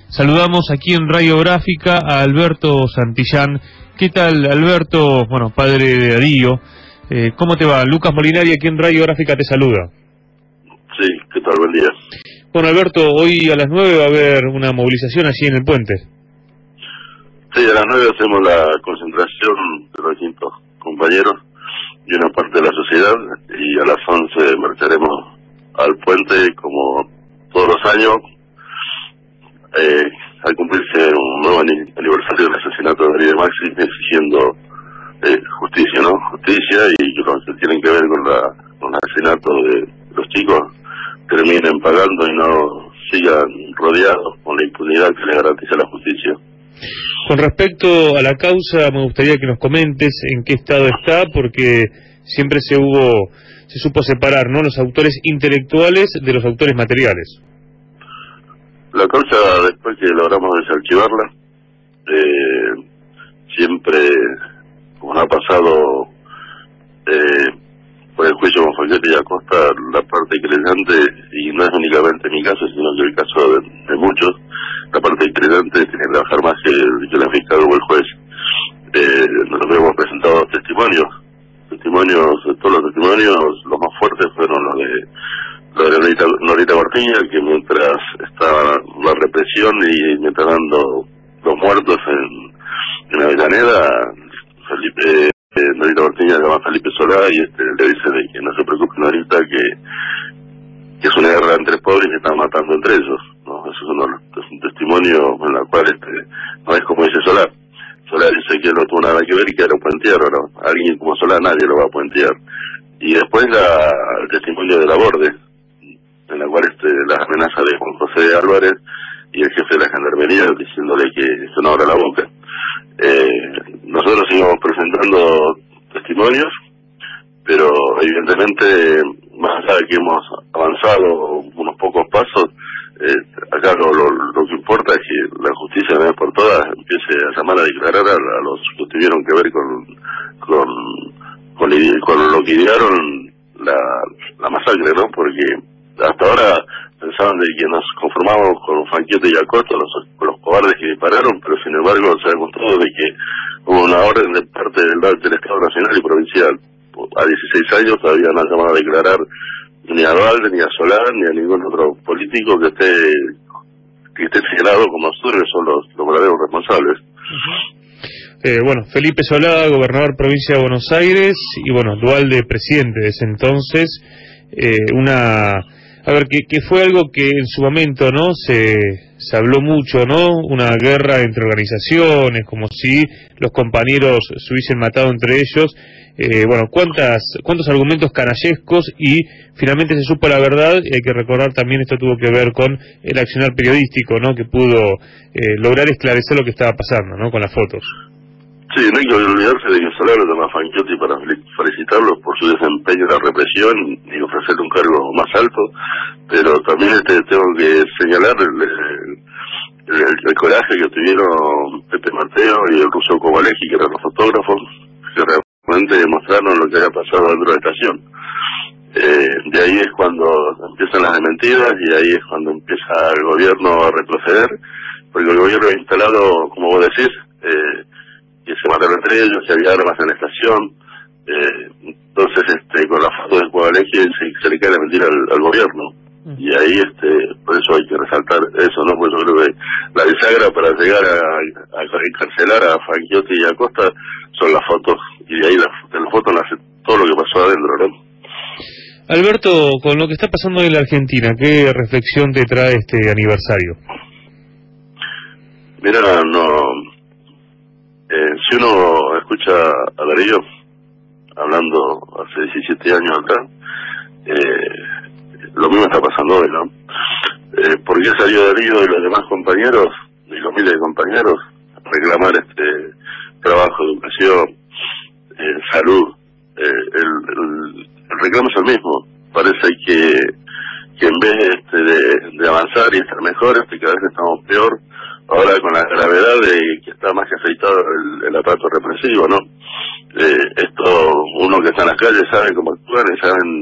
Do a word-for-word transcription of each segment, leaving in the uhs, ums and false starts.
Saludamos aquí en Radiográfica a Alberto Santillán. ¿Qué tal, Alberto? Bueno, padre de Darío. Eh, ¿Cómo te va? Lucas Molinari aquí en Radiográfica te saluda. Sí, ¿qué tal? Buen día. Bueno, Alberto, hoy a las nueve va a haber una movilización allí en el puente. Sí, a las nueve hacemos la concentración de los distintos compañeros y una parte de la sociedad, y a las once marcharemos al puente como todos los años, eh, al cumplirse un nuevo aniversario del asesinato de Darío de Maxi, exigiendo eh, justicia, ¿no? Justicia, y que los que tienen que ver con, la, con el asesinato de los chicos terminen pagando y no sigan rodeados con la impunidad que les garantiza la justicia. Con respecto a la causa, me gustaría que nos comentes en qué estado está, porque siempre se hubo, se supo separar, ¿no?, los autores intelectuales de los autores materiales. La causa, después que logramos desarchivarla, eh, siempre, como ha pasado eh, por el juicio con Fanchetti y Acosta, la parte creyente, y no es únicamente mi caso, sino que el caso de, de muchos, la parte creyente tiene que trabajar más que, que la fiscal o el juez. Eh, nosotros hemos presentado testimonios, testimonios, todos los testimonios, los más fuertes fueron los de Lo de Norita, Norita Gortiña, que mientras estaba la represión y mientras dando los muertos en, en Avellaneda, Felipe, eh, Norita Gortiña llama a Felipe Solá y este le dice de que no se preocupe Norita, que, que es una guerra entre pobres y se están matando entre ellos, ¿no? Eso es, uno, es un testimonio en el cual este, no es como dice Solá. Solá dice que no tuvo nada que ver y que era un puentero, ¿no? Alguien como Solá nadie lo va a puentear. Y después la, el testimonio de la Borde, en la cual este, las amenazas de Juan José Álvarez y el jefe de la gendarmería diciéndole que se no abra la boca. Eh, nosotros seguimos presentando testimonios, pero evidentemente, más allá de que hemos avanzado unos pocos pasos, eh, acá lo, lo, lo que importa es que la justicia, de una vez por todas, empiece a llamar a declarar a, a los que tuvieron que ver con, con, con, con lo que idearon la, la masacre, ¿no? Porque hasta ahora pensaban de que nos conformábamos con Fanchetti y Acosta, los, con los cobardes que dispararon, pero sin embargo sabemos todos de que hubo una orden de parte del, del Estado Nacional y Provincial. A dieciséis años todavía no han llamado a declarar ni a Valde, ni a Solá, ni a ningún otro político que esté que esté señalado como nosotros, que son los, los verdaderos responsables. Uh-huh. Eh, bueno, Felipe Solá, gobernador provincia de Buenos Aires, y bueno, Duhalde, presidente de ese entonces, eh, una... A ver, que, que fue algo que en su momento, ¿no?, se, se habló mucho, ¿no?, una guerra entre organizaciones, como si los compañeros se hubiesen matado entre ellos. Eh, bueno, cuántas, cuántos argumentos canallescos, y finalmente se supo la verdad. Y hay que recordar también, esto tuvo que ver con el accionar periodístico, ¿no?, que pudo eh, lograr esclarecer lo que estaba pasando, ¿no?, con las fotos. Sí, no hay que olvidarse de que Solá lo llama a Fanchetti para felicitarlos por su desempeño en la represión y ofrecerle un cargo más alto, pero también este tengo que señalar el, el, el, el coraje que tuvieron Pepe Mateo y el ruso Kovalecki, que eran los fotógrafos, que realmente demostraron lo que había pasado dentro de la estación. Eh, de ahí es cuando empiezan las mentiras, y ahí es cuando empieza el gobierno a retroceder, porque el gobierno ha instalado, como vos decís, eh, que se mataron entre ellos, que había armas en la estación. Eh, entonces, este, con la foto de Kovalecki se, se le cae la mentira al, al gobierno. Uh-huh. Y ahí, este, por eso hay que resaltar eso, ¿no? Porque yo creo que la bisagra para llegar a, a, a encarcelar a Fanchetti y Acosta son las fotos, y de ahí la, de las fotos nace todo lo que pasó adentro, ¿no? Alberto, con lo que está pasando en la Argentina, ¿qué reflexión te trae este aniversario? Mira, no... Eh, si uno escucha a Darío hablando hace diecisiete años atrás, eh, lo mismo está pasando hoy, ¿no? Eh, ¿Por qué salió Darío y los demás compañeros, y los miles de compañeros, a reclamar este trabajo, educación, eh, salud? Eh, el, el, el reclamo es el mismo. Parece que, que en vez este, de, de avanzar y estar mejor, este, cada vez estamos peor. Ahora con la gravedad de que está más que afectado el, el aparato represivo, ¿no? Eh, esto, uno que está en las calles sabe cómo actúan y saben,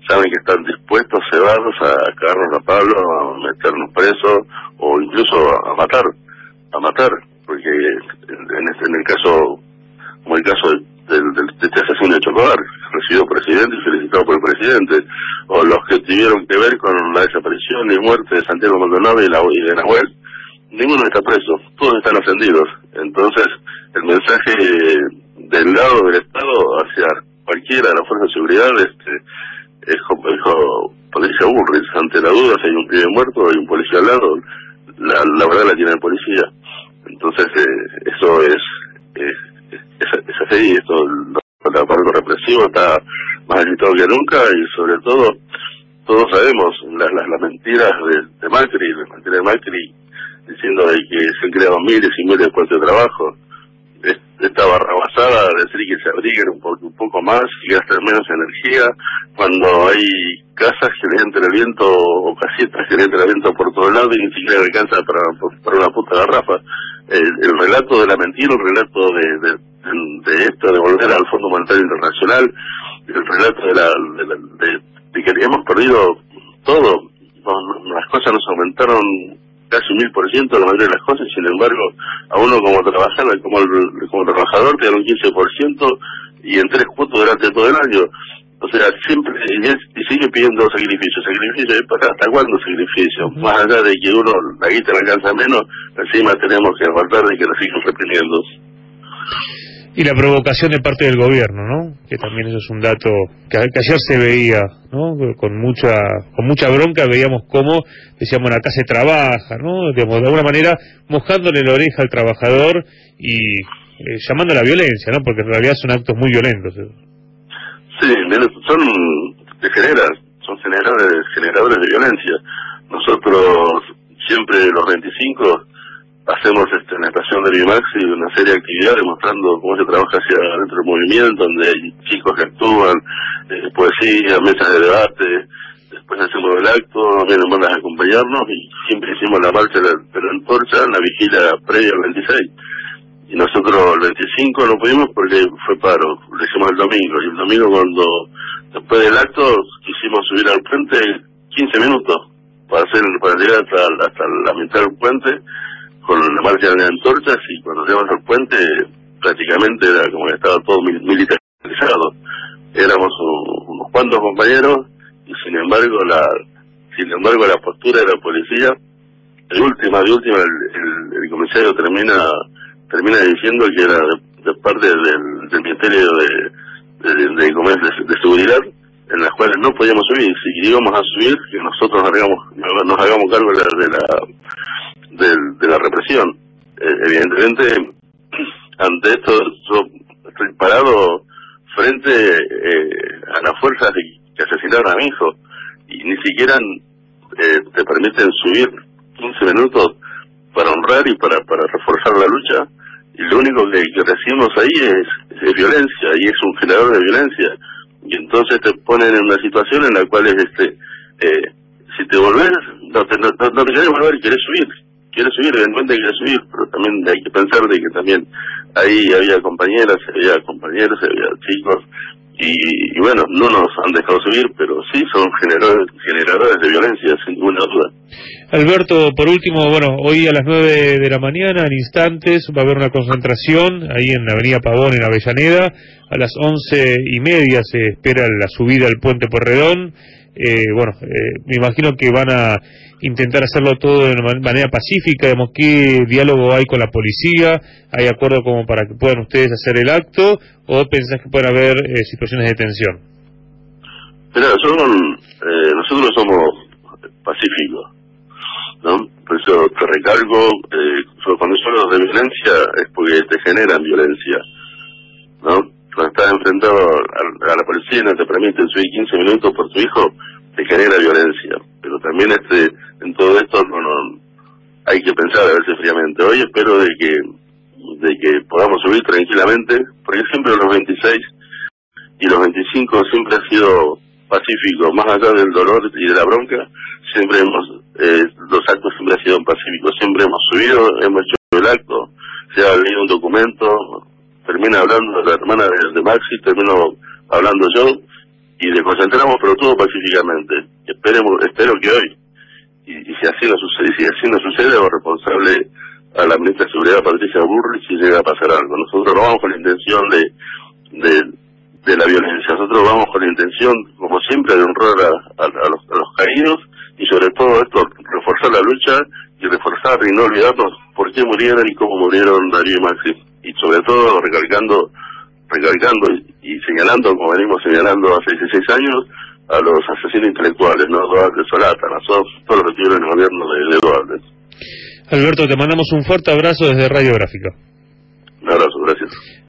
saben que están dispuestos, cebados, a cagarnos a palo, a meternos presos, o incluso a matar, a matar, porque en, este, en el caso, como el caso de, de, de, de este asesino de Chocobar, recibido presidente y felicitado por el presidente, o los que tuvieron que ver con la desaparición y muerte de Santiago Maldonado y, la, y de Nahuel, ninguno está preso, todos están ascendidos. Entonces, el mensaje del lado del Estado hacia cualquiera de las fuerzas de seguridad este, es como dijo Patricia Bullrich, ante la duda si hay un pibe muerto, hay un policía al lado, la, la verdad la tiene el policía. Entonces, eh, eso es, es, es, es así, esto, el aparato represivo está más agitado que nunca y sobre todo, todos sabemos las, las, las mentiras de, de Macri, las mentiras de Macri, diciendo de que se han creado miles y miles de puestos de trabajo. Esta barrabasada de decir que se abriguen un, po un poco más y gasten menos energía, cuando hay casas que le entra el viento o casitas que le entra el viento por todos lados y ni siquiera le alcanza para, para una puta garrafa. El, el relato de la mentira, el relato de, de, de esto, de volver al Fondo Monetario Internacional, el relato de, la, de, la, de, de que hemos perdido todo, no, no, las cosas nos aumentaron casi un mil por ciento la mayoría de las cosas, sin embargo, a uno como trabajador, como, el, como trabajador te dan un quince por ciento y en tres cuotas durante todo el año. O sea, siempre, y, es, y sigue pidiendo sacrificio, sacrificio, ¿hasta cuándo sacrificio? Más allá de que uno, la guita le alcanza menos, encima tenemos que aguantar de que nos siguen reprimiendo. Y la provocación de parte del gobierno, ¿no? Que también eso es un dato que, que ayer se veía, ¿no? Con mucha con mucha bronca veíamos cómo, decíamos, acá se trabaja, ¿no? Digamos, de alguna manera mojándole la oreja al trabajador y eh, llamando a la violencia, ¿no? Porque en realidad son actos muy violentos. Sí, son generas, son generadores, generadores de violencia. Nosotros siempre los veinticinco hacemos este, en la estación de Bimaxi una serie de actividades mostrando cómo se trabaja hacia adentro del movimiento, donde hay chicos que actúan, eh, poesía, mesas de debate, después hacemos el acto, vienen bandas a acompañarnos y siempre hicimos la marcha de la, de la antorcha en la vigilia previa al veintiséis. Y nosotros el veinticinco no pudimos porque fue paro, lo hicimos el domingo, y el domingo cuando después del acto quisimos subir al puente quince minutos para hacer para llegar hasta, hasta la mitad del puente con la marcha de antorchas, y cuando llegamos al puente prácticamente era como que estaba todo militarizado. Éramos un, unos cuantos compañeros y sin embargo la sin embargo la postura de la policía, de última, de última el, el, el comisario termina termina diciendo que era de, de parte del, del Ministerio de, de, de, de, de, de Seguridad, en las cuales no podíamos subir. Si íbamos a subir, que nosotros nos hagamos, nos hagamos cargo de la, de la De, de la represión. Eh, evidentemente, ante esto yo estoy parado frente eh, a las fuerzas que asesinaron a mi hijo y ni siquiera eh, te permiten subir quince minutos para honrar y para, para reforzar la lucha, y lo único que, que recibimos ahí es, es violencia, y es un generador de violencia, y entonces te ponen en una situación en la cual es este eh, si te volvés, no te, no, no te querés volver y querés subir quiere subir, evidentemente quiere subir, pero también hay que pensar de que también ahí había compañeras, había compañeros, había chicos, y, y bueno, no nos han dejado subir, pero sí son generadores, generadores de violencia, sin ninguna duda. Alberto, por último, bueno, hoy a las nueve de la mañana, en instantes, va a haber una concentración ahí en la avenida Pavón, en Avellaneda. A las once y media se espera la subida al puente Porredón. Eh, bueno, eh, me imagino que van a intentar hacerlo todo de manera pacífica. Digamos, ¿qué diálogo hay con la policía? ¿Hay acuerdo como para que puedan ustedes hacer el acto? ¿O pensás que pueden haber eh, situaciones de tensión? Mira, son, eh, nosotros somos pacíficos, ¿no? Por eso te recalco, eh, cuando yo hablo de violencia es porque te generan violencia, ¿no? Cuando estás enfrentado a, a la policía y no te permiten subir quince minutos por tu hijo, te genera violencia. Pero también este en todo esto no, no hay que pensar a verse fríamente. Hoy espero de que de que podamos subir tranquilamente, porque siempre los veintiséis y los veinticinco siempre ha sido pacífico, más allá del dolor y de la bronca, siempre hemos, eh, los actos siempre han sido pacíficos, siempre hemos subido, hemos hecho el acto, se ha leído un documento, termina hablando la hermana de, de Maxi, termino hablando yo, y desconcentramos, pero todo pacíficamente. Esperemos, espero que hoy, y, y si así no sucede, si así no sucede, hago responsable a la ministra de Seguridad, Patricia Bullrich, si llega a pasar algo. Nosotros no vamos con la intención de, de, de la violencia, nosotros vamos con la intención, como siempre, de honrar a, a, a, los, a los caídos, y sobre todo esto, reforzar la lucha y reforzar y no olvidarnos por qué murieron y cómo murieron Darío y Maxi. Y sobre todo recalcando, recalcando y, y señalando, como venimos señalando hace dieciséis años, a los asesinos intelectuales, ¿no? Dualde, Solata, Nasov, todos los que tuvieron el gobierno de, de Dualde. Alberto, te mandamos un fuerte abrazo desde Radiográfica. Un abrazo, gracias.